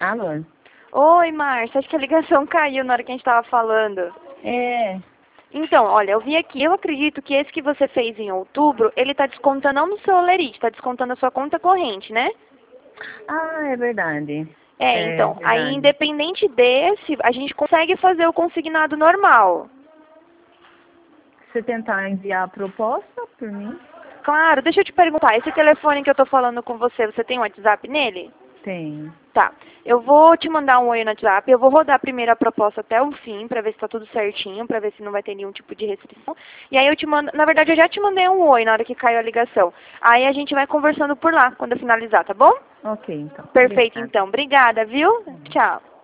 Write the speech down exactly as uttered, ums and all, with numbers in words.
Alô? Oi, Márcia, acho que a ligação caiu na hora que a gente estava falando. É. Então, olha, eu vi aqui, eu acredito que esse que você fez em outubro, ele está descontando não no seu Olerite, está descontando a sua conta corrente, né? Ah, é verdade. É, É então, aí verdade. independente desse, a gente consegue fazer o consignado normal. Você tentar enviar a proposta por mim? Claro, deixa eu te perguntar, esse telefone que eu tô falando com você, você tem um WhatsApp nele? Tem. Tá, eu vou te mandar um oi no WhatsApp, eu vou rodar primeiro a proposta até o fim, pra ver se tá tudo certinho, pra ver se não vai ter nenhum tipo de restrição. E aí eu te mando, na verdade eu já te mandei um oi na hora que caiu a ligação. Aí a gente vai conversando por lá, quando eu finalizar, tá bom? Ok, então. Perfeito, Obrigada. então. Obrigada, viu? Tchau.